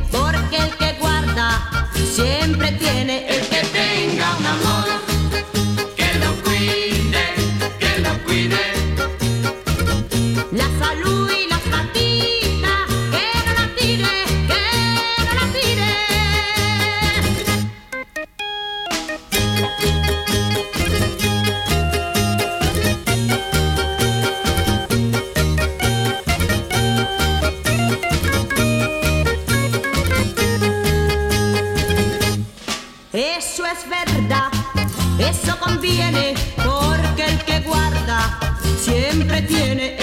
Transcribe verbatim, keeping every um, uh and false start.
porque el que guarda siempre tiene. El que tenga un amor, que lo cuide, que lo cuide. La salud y las patitas, que no la tire, que no la tire. Eso es verdad, eso conviene, porque el que guarda siempre tiene.